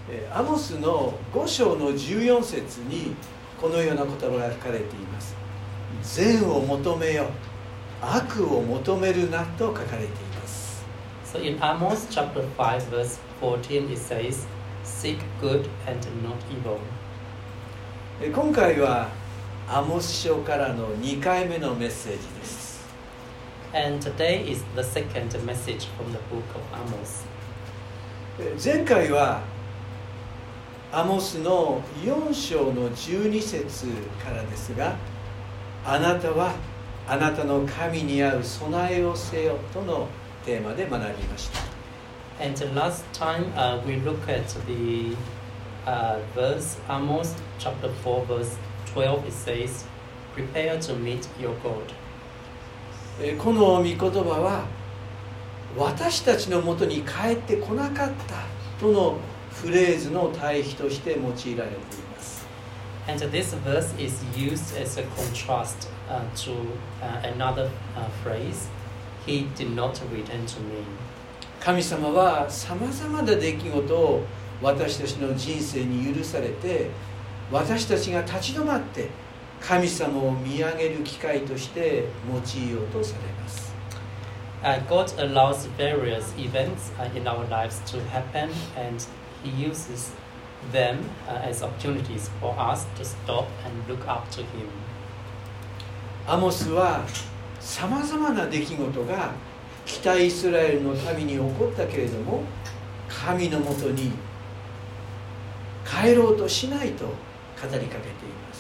アモスの5章の14節にこのような言葉が書かれています。善を求めよ、悪を求めるなと書かれています。 So in Amos chapter 5 verse 14 it says, Seek good and not evil. 今回はアモス書からの2回目のメッセージです。 And today is the second message from the book of Amos. 前回はアモスの4章の12節からですが、あなたはあなたの神に合う備えをせよとのテーマで学びました。 And last time we looked at the verse Amos chapter 4 verse 12. It says, Prepare to meet your God. この御言葉は私たちのもとに帰ってこなかったとのフレーズの対比として用いられています。 And this verse is used as a contrast to another phrase, He did not return to me. 神様はさまざまな出来事を私たちの人生に許されて、私たちが立ち止まって神様を見上げる機会として用いようとされます。 God allows various events in our lives to happen, and He uses them as opportunities for us to stop and look up to Him. アモスはさまざまな出来事が北イスラエルの民に起こったけれども、神のもとに帰ろうとしないと語りかけています。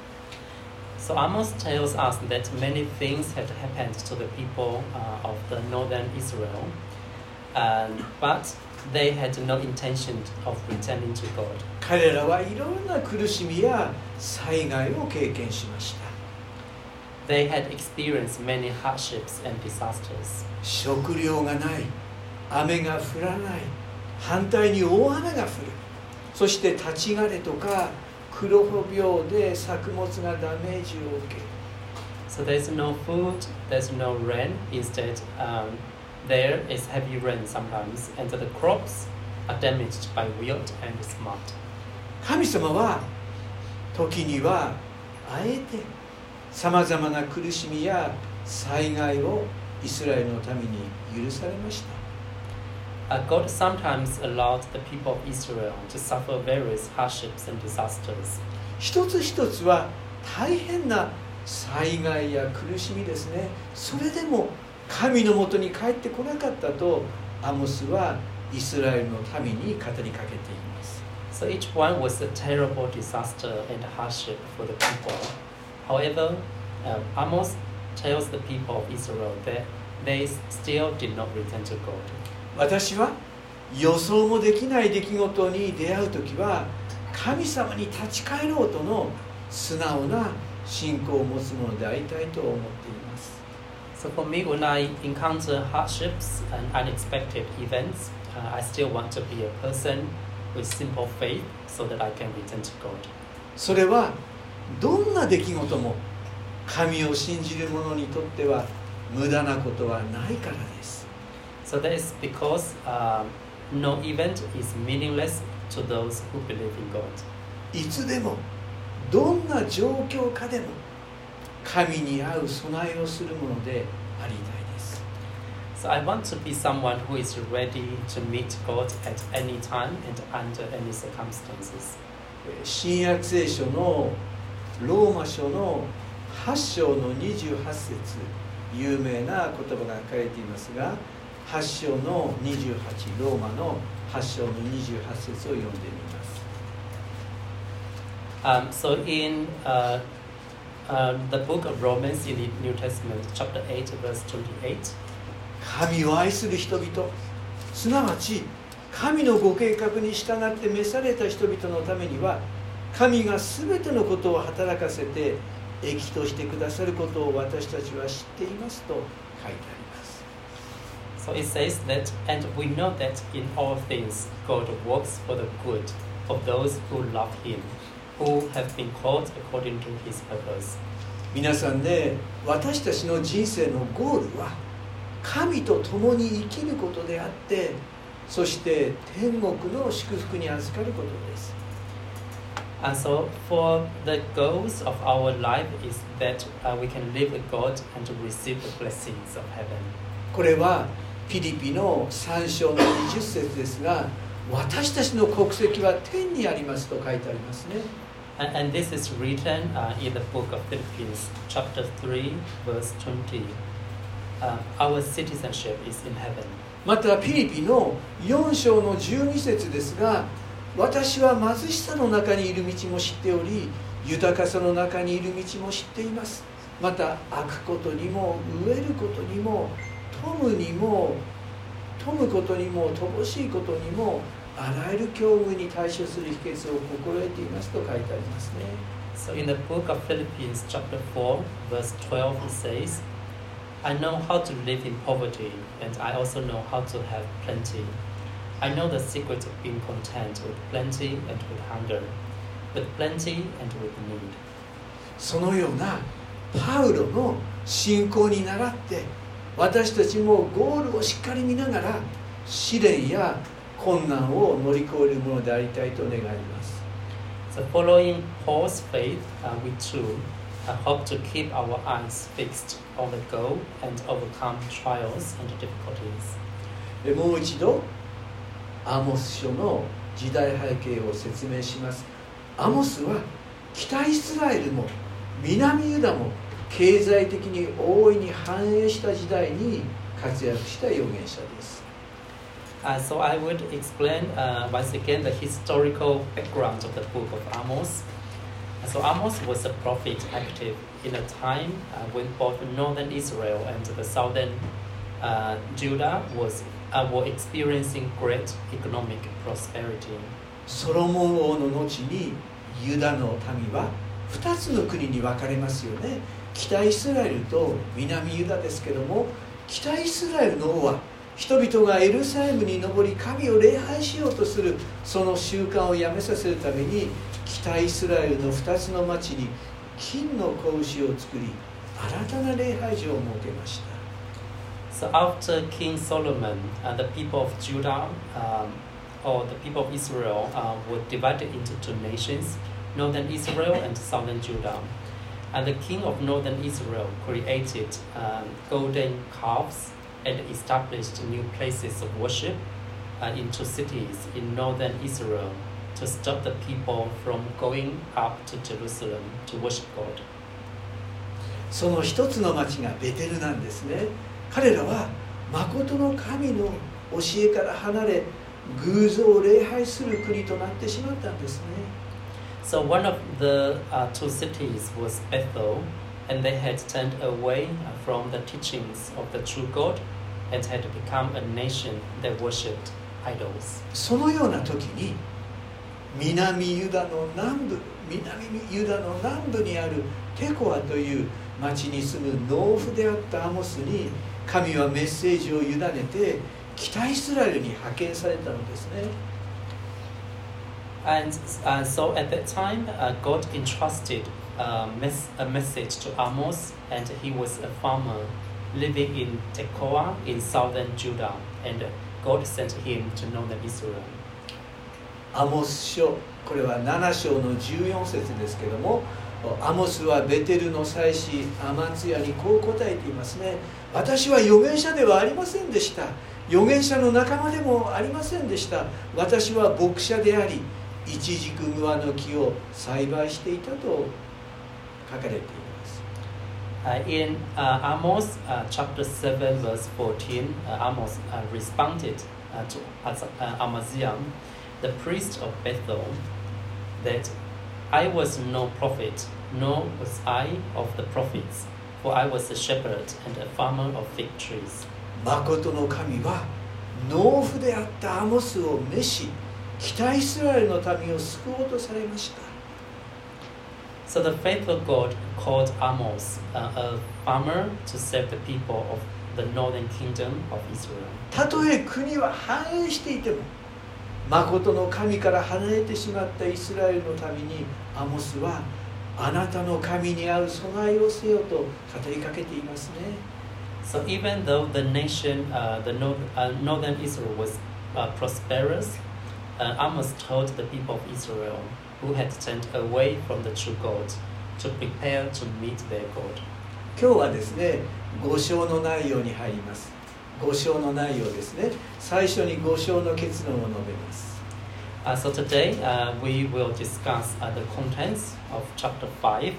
So Amos tells us that many things had happened to the people of the northern Israel, but they had no intention of returning to God. 彼らはいろんな苦しみや災害を経験しました。 They had experienced many hardships and disasters. 食料がない、雨が降らない、反対に大雨が降る、そして立ち枯れとか黒穂病で作物がダメージを受ける。 So there's no food, there's no rain. Instead, there is heavy rain sometimes, and the crops are damaged by wilt and smut. 神様は時にはあえてさまざまな苦しみや災害をイスラエルの民に許されました。 God sometimes allowed the people of Israel to suffer various hardships and disasters. 一つ一つは大変な災害や苦しみですね。それでも神のもとに帰ってこなかったとアモスはイスラエルの民に語りかけています。 So each one was a terrible disaster and hardship for the people. However, Amos tells the people of Israel that they still did not return to God. 私は予想もできない出来事に出会うときは神様に立ち返ろうとの素直な信仰を持つものでありたいと思っています。 So for me, when I encounter hardships and unexpected events, I still want to be a person with simple faith so that I can return to God. それはどんな出来事も神を信じる者にとっては無駄なことはないからです。 So that is because no event is meaningless to those who believe in God. いつでもどんな状況下でも神に合う備えをするものでありたいです。 So I want to be someone who is ready to meet God at any time and under any circumstances. 新約聖書のローマ書の8章の28節、有名な言葉が書かれていますが、8章の28、ローマの8章の28節を読んでみます。 So in the book of Romans in the New Testament, chapter 8, verse 28, 神を愛する人々、すなわち神のご計画に従って召された人々のためには、神がすべてのことを働かせて益としてくださることを私たちは知っていますと書いてあります。 So it says that, and we know that in all things God works for the good of those who love Him, who have been called according to His purpose. 皆さんね、私たちの人生のゴールは神と共に生きることであって、 そして天国の祝福に預かることです。 And so, for the goals of our life is that we can live with God and to receive the blessings of heaven. これはピリピの3章の20節ですが、私たちの国籍は天にありますと書いてありますね。 And this is written in the book of Philippians, chapter 3, verse 20. Our citizenship is in heaven. またピリピの4章の12節ですが、私は貧しさの中にいる道も知っており、豊かさの中にいる道も知っています。また飽くことにも飢えることにも富むことにも乏しいことにもあらゆる境遇に対処する秘訣を心得ていますと書いてありますね。 So in the book of Philippians chapter 4 verse 12 it says, I know how to live in poverty and I also know how to have plenty. I know the secret of being content with plenty and with hunger, with plenty and with need. そのようなパウロの信仰に倣って私たちもゴールをしっかり見ながら試練や困難を乗り越えるものでありたいと願います。 So following Paul's faith, we too hope to keep our eyes fixed on the goal and overcome trials and difficulties. もう一度アモス書の時代背景を説明します。アモスは北イスラエルも南ユダも経済的に大いに繁栄した時代に活躍した預言者です。 So I would explain once again the historical background of the book of Amos. So Amos was a prophet active in a time when both northern Israel and the southern Judah were experiencing great economic prosperity. ソロモン王の後にユダの民は2つの国に分かれますよね。北イスラエルと南ユダですけども、北イスラエルの王は人々がエルサレムに登り神を礼拝しようとするその習慣をやめさせるために北イスラエルの2つの町に金の子牛を作り新たな礼拝所を設けました。 So after King Solomon, the people of Judah or the people of Israel were divided into two nations, northern Israel and southern Judah. And the king of northern Israel created golden calves and established new places of worship in two cities in northern Israel to stop the people from going up to Jerusalem to worship God. その一つの町がベテルなんですね。彼らは誠の神の教えから離れ偶像を礼拝する国となってしまったんですね。 So one of the two cities was Bethel, and they had turned away from the teachings of the true God and had become a nation that worshipped idols. そのような時に南ユダの南部にあるテコアという町に住む農夫であったアモスに神はメッセージを委ねて北イスラエルに派遣されたのですね。 And so at that time, God entrusted a message to Amos, and he was a farmer living in Tekoa in southern Judah, and God sent him to northern Israel. アモス書、これは7章の14節ですけども、アモスはベテルの祭司アマツヤにこう答えていますね。私は預言者ではありませんでした。預言者の仲間でもありませんでした。私は牧者であり、イチジクムアの木を栽培していたと書かれています。 In Amos chapter 7 verse 14, Amos responded to Amaziah, the priest of Bethel, that I was no prophet, nor was I of the prophets, for I was a shepherd and a farmer of fig trees. 誠の神は農夫であったアモスを召し、北イスラエルの民を救おうとされました。 So the faithful God called Amos a farmer to save the people of the northern kingdom of Israel. たとえ国は繁栄していても、誠の神から離れてしまったイスラエルのためにアモスはあなたの神に合う備えをせよと語りかけていますね。 So even though the nation, northern Israel was prosperous, Amos told the people of Israel who had turned away from the true God to prepare to meet their God. 今日はですね、5章の内容に入ります。5章の内容ですね。最初に5章の結論を述べます。 So today we will discuss the contents of chapter 5.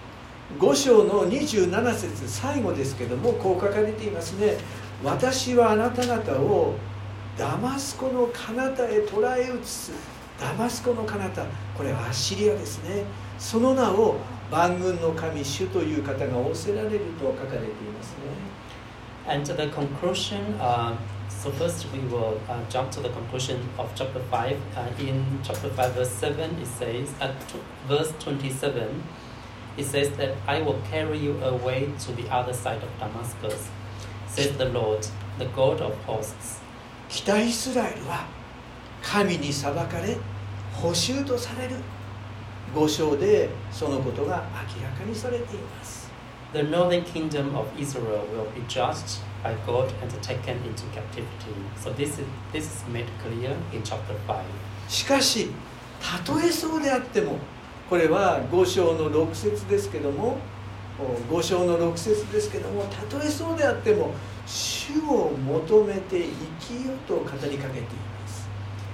5章の27節最後ですけども、こう書かれていますね。私はあなた方をダマスコの彼方へ捕らえ移す。ダマスコの彼方、これはアッシリアですね。その名を万軍の神主という方が仰せられると書かれていますね。 And to the conclusion, so first we will jump to the conclusion of chapter 5. In chapter 5 verse 7 it says, verse 27, it says that I will carry you away to the other side of Damascus, says the Lord, the God of hosts. 北イスラエルは神に裁かれ捕囚とされる。5章でそのことが明らかにされています。 The northern kingdom of Israel will be judged by God and taken into captivity. So this is made clear in chapter 5. しかし、たとえそうであっても、これは5章の6節ですけども、5章の6節ですけども、たとえそうであっても、主を求めて生きよと語りかけています。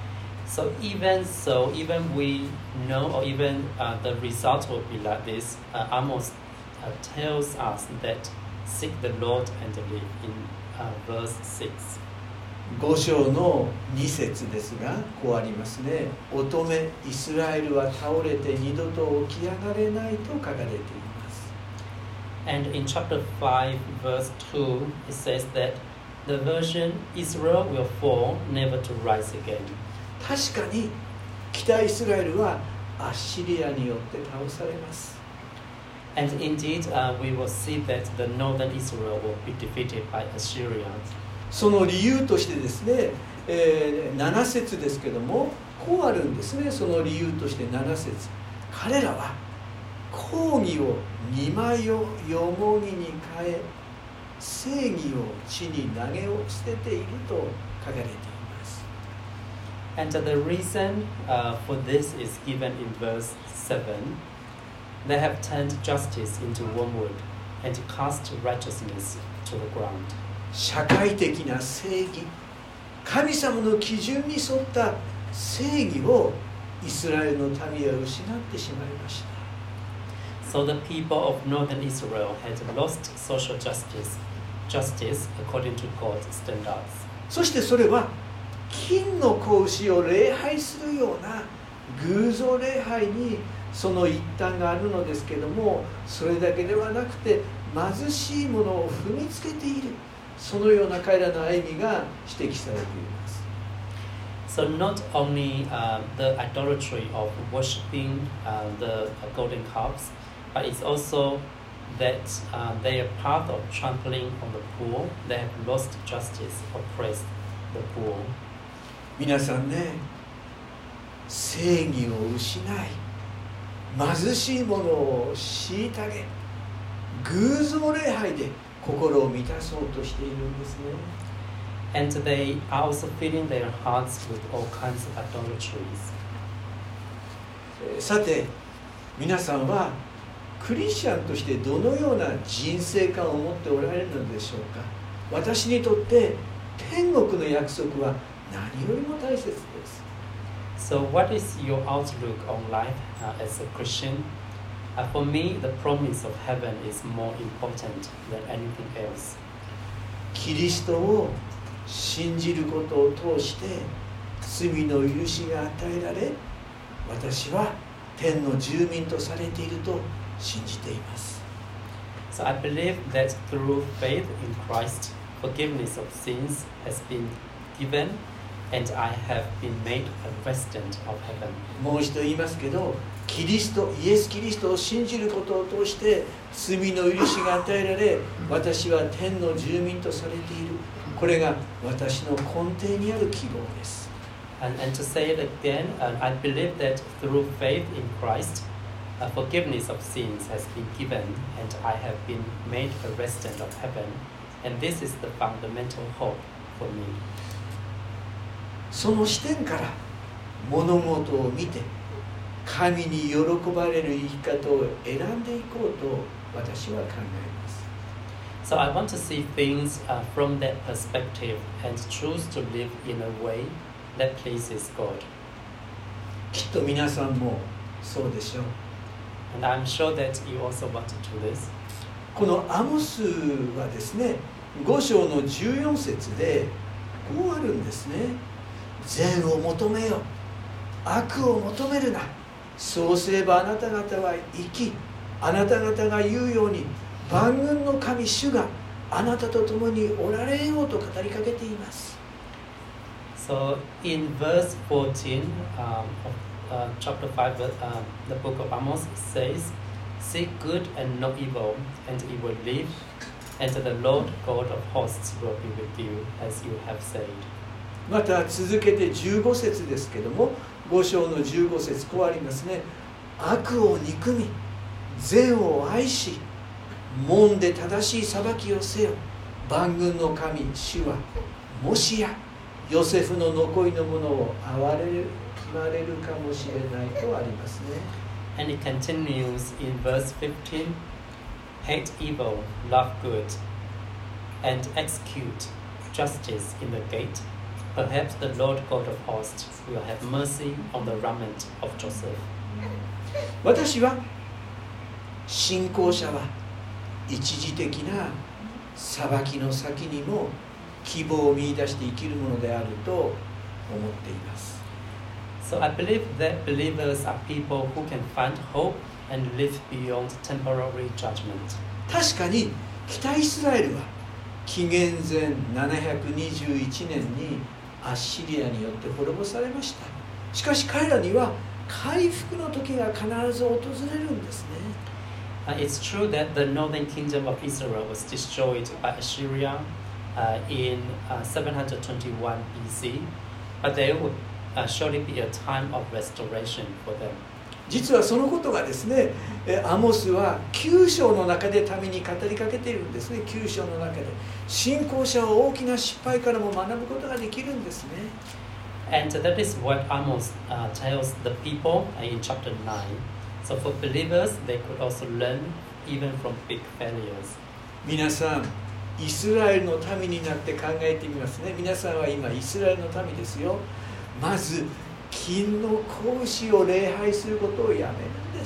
So even we know, or even the result will be like this, Amos tells us that seek the Lord and live in verse 6. 5章の2節ですが、こうありますね。乙女イスラエルは倒れて二度と起き上がれないと書かれています。 And in chapter 5 verse 2 it says that the version Israel will fall, never to rise again. 確かに北イスラエルはアッシリアによって倒されます。 And indeed, we will see that the northern Israel will be defeated by Assyria. その理由としてですね、7節ですけども、こうあるんですね。その理由として7節。彼らは公義を二枚よもぎに変え、正義を地に投げを捨てていると書かれています。 And the reason for this is given in verse 7. They have turned justice into wormwood and cast righteousness to the ground. 社会的な正義、神様の基準に沿った正義をイスラエルの民は失ってしまいました。 So the people of northern Israel had lost social justice according to God's standards. そしてそれは金の子牛を礼拝するような偶像礼拝にその一端があるのですけども、それだけではなくて貧しいものを踏みつけている、そのような彼らの歩みが指摘されています。 So not only the idolatry of worshiping the golden calves, but it's also that their path of trampling on the poor, they have lost justice, oppressed the poor. 皆さんね、正義を失い、貧しい者を虐げ、偶像礼拝で心を満たそうとしているんですね。 And they are also filling their hearts with all kinds of idolatries. さて、皆さんはクリスチャンとしてどのような人生観を持っておられるのでしょうか。私にとって天国の約束は何よりも大切です。 So what is your outlook on life as a Christian? For me, the promise of heaven is more important than anything else. キリストを信じることを通して罪の許しが与えられ、私は天の住民とされていると信じています。 So I believe that through faith in Christ, forgiveness of sins has been given, and I have been made a resident of heaven. もう一度言いますけど、イエス・キリストを信じることを通して罪の許しが与えられ、私は天の住民とされている。これが私の根底にある希望です。 And to say it again, I believe that through faith in Christ, forgiveness of sins has been given, and I have been made a resident of heaven, and this is the fundamental hope for me. その視点から物事を見て神に喜ばれる生き方を選んでいこうと私は考えます。 So I want to see things from that perspective and choose to live in a way that pleases God. きっと皆さんもそうでしょう。 And I'm sure that you also want to do this. このアモスはですね、5章の14節でこうあるんですね。善を求めよ、悪を求めるな。そうすればあなた方は生き、あなた方が言うように万軍の神主があなたと共におられようと語りかけています。 So in verse 14 of chapter 5, the book of Amos says, Seek good and not evil, and you will live, and the Lord God of hosts will be with you, as you have said. また続けて15節ですけども、5章の15節こうありますね。悪を憎み、善を愛し、門で正しい裁きをせよ。万軍の神主はもしやヨセフの残りのものを憐れまれるかもしれないとありますね。 And it continues in verse 15, Hate evil, love good, and execute justice in the gate. Perhaps the Lord God of hosts will have mercy on the remnant of Joseph. 私は信仰者は一時的な裁きの先にも希望を見出して生きるものであると思っています。 So I believe that believers are people who can find hope and live beyond temporary judgment. 確かに北イスラエルは紀元前721年にアッシリアによって滅ぼされました。しかし彼らには回復の時が必ず訪れるんですね。 It's true that the northern kingdom of Israel was destroyed by Assyria in 721 BC, but there would surely be a time of restoration for them. 実はそのことがですね、アモスは9章の中で民に語りかけているんですね。9章の中で信仰者は大きな失敗からも学ぶことができるんですね。 And that is what Amos tells the people in chapter 9. So for believers, they could also learn even from big failures. 皆さん、イスラエルの民になって考えてみますね。皆さんは今イスラエルの民ですよ。まず金の格子を礼拝することをやめるんです。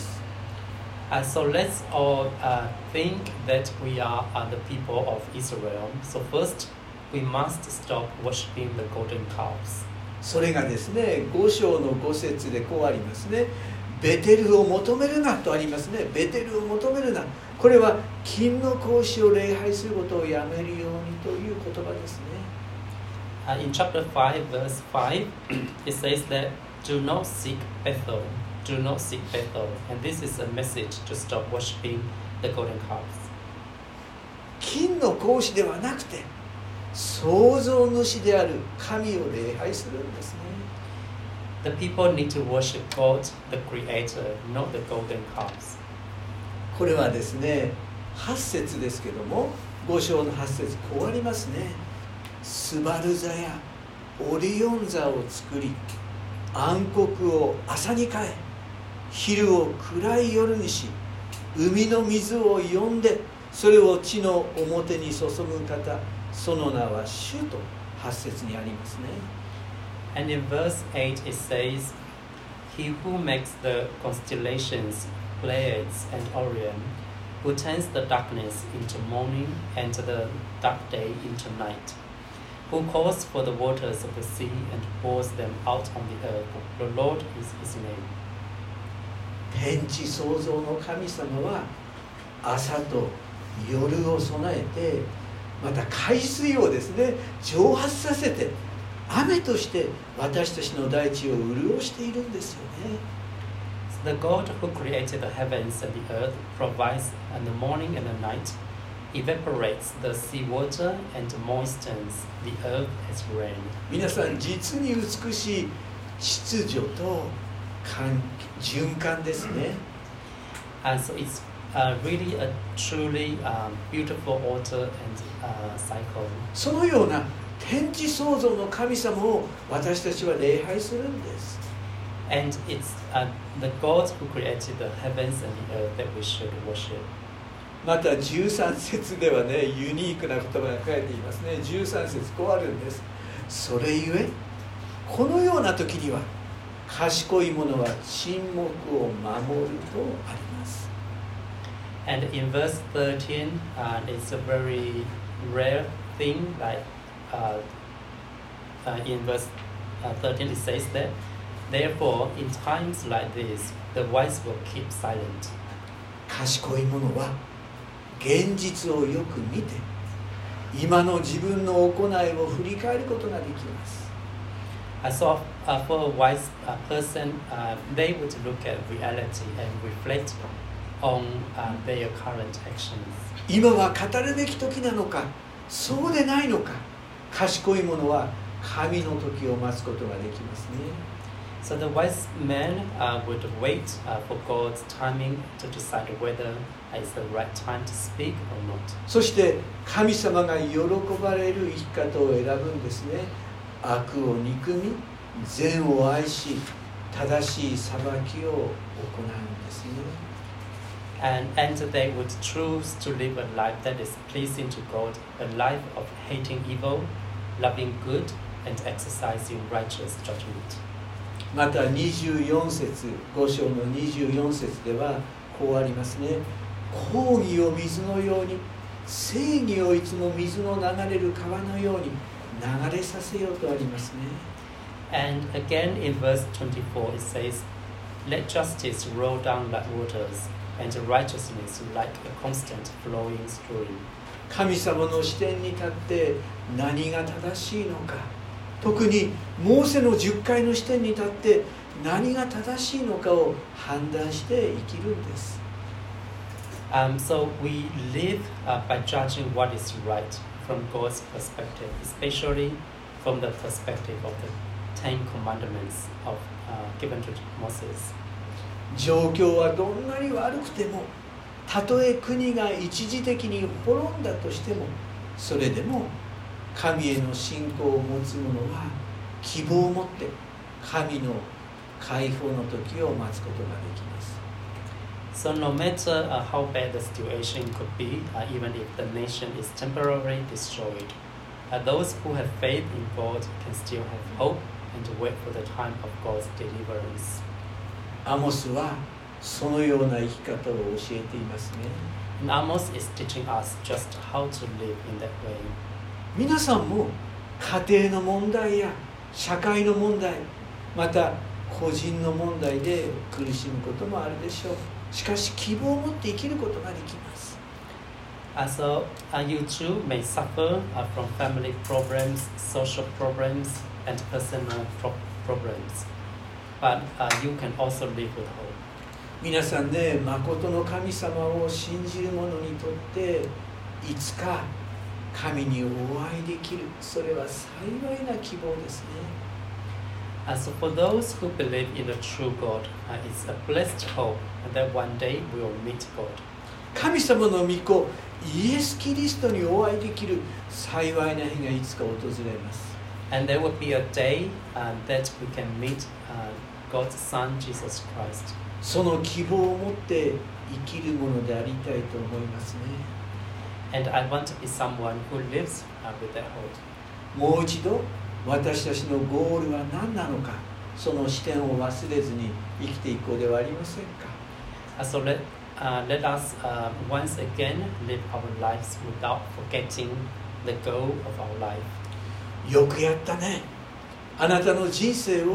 So let's all think that we are the people of Israel. So first, we must stop worshiping the golden calves. それがですね、5章の5節でこうありますね。ベテルを求めるなとありますね。ベテルを求めるな。これは金の格子を礼拝することをやめるようにという言葉ですね。 In chapter 5, verse 5, it says that do not seek Bethel, do not seek Bethel. And this is a message to stop worshiping the golden calves. 金の格子ではなくて、創造主である神を礼拝するんですね。 The people need to worship God, the Creator, not the golden calves. これはですね、8節ですけども、5章の8節こうありますね。スバル座やオリオン座を作り、暗黒を朝に変え、昼を暗い夜にし、海の水を呼んで、それを地の表に注ぐ方、その名は主と8節にありますね。 And in verse 8 it says, He who makes the constellations, Pleiades and Orion, who turns the darkness into morning and the dark day into night, who calls for the waters of the sea and pours them out on the earth, the Lord is his name. 天地創造の神様は朝と夜を備えて、また海水をですね蒸発させて雨として私たちの大地を潤しているんですよね。 The God who created the heavens and the earth provides in the morning and the night, evaporates the sea water and moistens the earth as rain. 皆さん、実に美しい秩序と循環ですね。 And so it's really a truly beautiful order and cycle. そのような天地創造の神様を私たちは礼拝するんです。 And it's the God who created the heavens and the earth that we should worship. また13節ではね、ユニークな言葉が書いていますね。13節こうあるんです。それゆえこのような時には賢い者は沈黙を守るとあります。 And in verse 13, it's a very rare thing. Like in verse 13, it says that, therefore, in times like this, the wise will keep silent. 賢い者は現実をよく見て、今の自分の行いを振り返ることができます。 So for a wise person, they would look at reality and reflect on their current actions. 今は語るべき時なのか、そうでないのか。賢い者は神の時を待つことができますね。 So the wise man would wait for God's timing to decide whether it's the right time to speak or not. そして神様が喜ばれる生き方を選ぶんですね。悪を憎み、善を愛し、正しい裁きを行うんですね。 And they would choose to live a life that is pleasing to God, a life of hating evil, loving good, and exercising righteous judgment. また24節、5章の24節ではこうありますね。公義を水のように、正義をいつも水の流れる川のように流れさせようとありますね。 And again in verse 24 it says, Let justice roll down like waters, and righteousness like a constant flowing stream. 神様の視点に立って何が正しいのか、特にモーセの10回の視点に立って何が正しいのかを判断して生きるんです。 So we live by judging what is right from God's perspective, especially from the perspective of the Ten Commandments given to Moses. 状況はどんなに悪くても、たとえ国が一時的に滅んだとしても、それでも神への信仰を持つ者は希望を持って神の解放の時を待つことができます。 So no matter how bad the situation could be, even if the nation is temporarily destroyed, those who have faith in God can still have hope and wait for the time of God's deliverance. アモスはそのような生き方を教えていますね。 And Amos is teaching us just how to live in that way. 皆さんも家庭の問題や社会の問題、また個人の問題で苦しむこともあるでしょう。しかし希望を持って生きることができます。 So you too may suffer from family problems, social problems, and personal problems. But you can also live with hope. 皆さんね、誠の神様を信じる者にとっていつか神にお会いできる、それは幸いな希望ですね。 So for those who believe in the true God, it's a blessed hope that one day we will meet God. 神様の御子イエス・キリストにお会いできる幸いな日がいつか訪れます。 And there will be a day that we can meet God's Son, Jesus Christ. その希望を持って生きるものでありたいと思いますね。 And I want to be someone who lives with that hope. もう一度私たちのゴールは何なのか、その視点を忘れずに生きていこうではありませんか。 So let us once again live our lives without forgetting the goal of our life. よくやったね。あなたの人生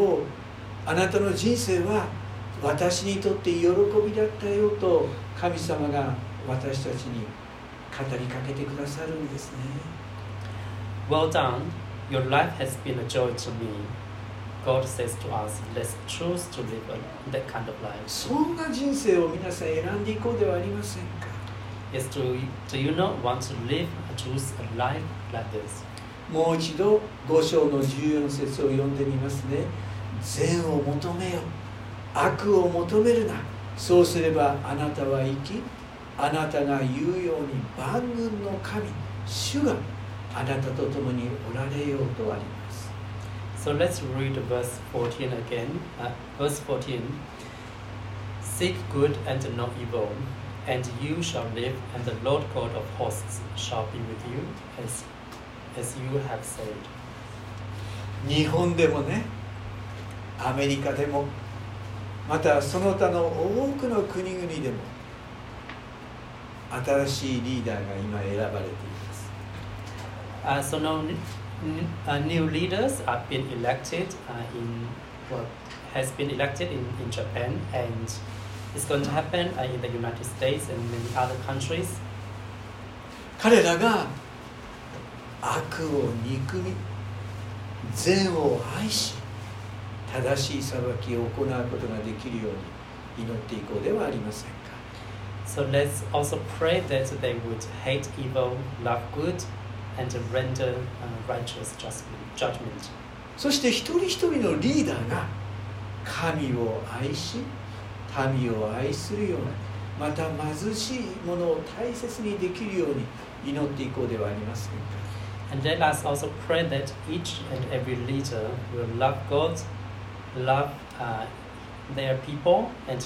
は私にとって喜びだったよと神様が私たちに語りかけてくださるんですね。 Well done, your life has been a joy to me. God says to us, let's choose to live that kind of life. そんな人生を皆さん選んでいこうではありませんか。 Yes, do you not want to choose a life like this? もう一度5章の14節を読んでみますね。善を求めよ、悪を求めるな。そうすればあなたは生き、あなたが言うように万軍の神、主があなたと共におられようとあります。 So let's read verse 14 again. Verse 14. Seek good and not evil, and you shall live, and the Lord God of hosts shall be with you, as you have said. 日本でもね、アメリカでも、またその他の多くの国々でも、新しいリーダーが今選ばれています。 So now new leaders have been elected has been elected in Japan, and it's going to happen in the United States and many other countries. 彼らが悪を憎み、善を愛し、正しい裁きを行うことができるように祈っていこうではありませんか。 So let's also pray that they would hate evil, love good, and render righteous judgment. そして一人一人のリーダーが神を愛し、民を愛するように、また貧しいものを大切にできるように祈っていこうではありませんか。 And let us also pray that each and every leader will love God, love their people, and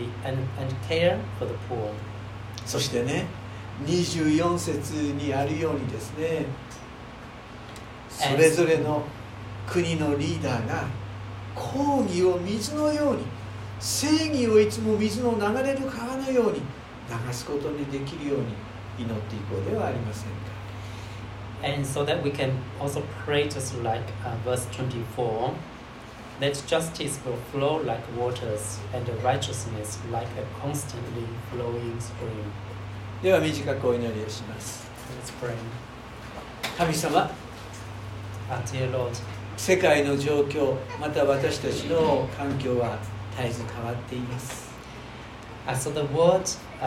care for the poor. そしてね、24節にあるようにですね、それぞれの国のリーダーが公義を水のように、正義をいつも水の流れる川のように流すことにできるように祈っていこうではありませんか。 And so that we can also pray just like verse 24, that justice will flow like waters and righteousness like a constantly flowing stream. では短くお祈りをします。 Let's pray. 神様、 Dear Lord, 世界の状況、また私たちの環境は絶えず変わっています。 so the world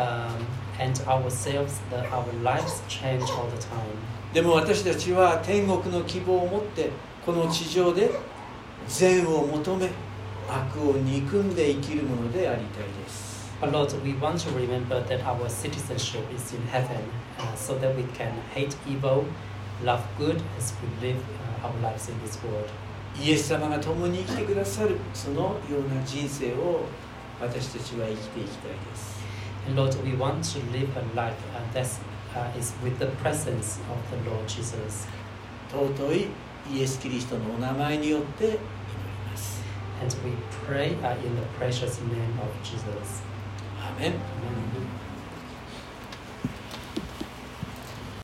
and ourselves, our lives change all the time. でも私たちは天国の希望を持ってこの地上で善を求め悪を憎んで生きるものでありたいです。 But Lord, we want to remember that our citizenship is in heaven, so that we can hate evil, love good as we live our lives in this world. イエス様が共に生きてくださるそのような人生を私たちは生きていきたいです。 And Lord, we want to live a life that is with the presence of the Lord Jesus. 尊いイエス・キリストのお名前によって祈ります。 And we pray in the precious name of Jesus. アーメン。 Amen.